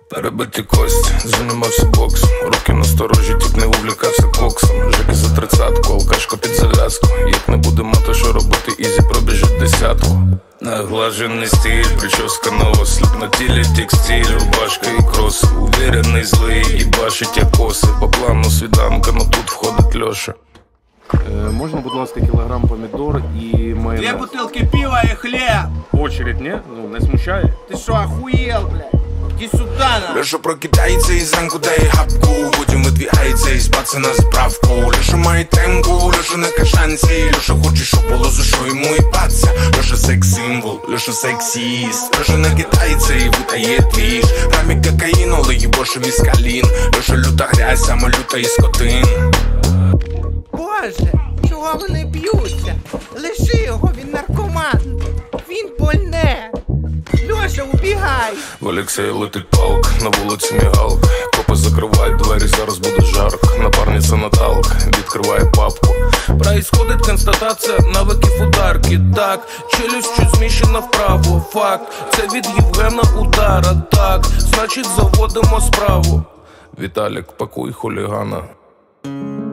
Перебиті кості, займався боксом. Руки насторожі, тіп не увлікався коксом. Жеки за 30-ку, алкашка під зав'язку. Як не буде мати, що робити, ізі пробіжить десятку. Наглажений стиль, прическа на осліп. На тілі текстиль, рубашка і кроси. Уверений, злий, і бачить як коси. По плану свіданка, но тут входить Льоша. Можна, будь ласка, кілограм помідор і майонез? 2 бутилки пива і хліб. Очередь, не? Ну, не смущає? Ти що, охуєл, блядь? Іди сюда, на. Льоша прокидається і зранку дає гапку. Потім видвігається і спаться на заправку. Льоша має темку, Льоша на кашанці. Льоша хоче, щоб було за що йому і паться. Льоша секс-символ, Льоша сексіст. Льоша накидається і видає двіж. Рамі кокаїн, але їбоше міскалін. Льоша люта грязь, сама люта і скотин. Боже, чого вони б'ються? Лиши його, він наркоман. Він больне. Льоша, убігай. В Олексія летить палка, на вулиці мігалка. Копи закривають двері, зараз буде жарко. Напарниця Наталка відкриває папку. Происходит констатація навиків ударки. Так, челюсть чуть зміщена вправо. Факт, це від Євгена удара. Так, значить заводимо справу. Віталік, пакуй хулігана.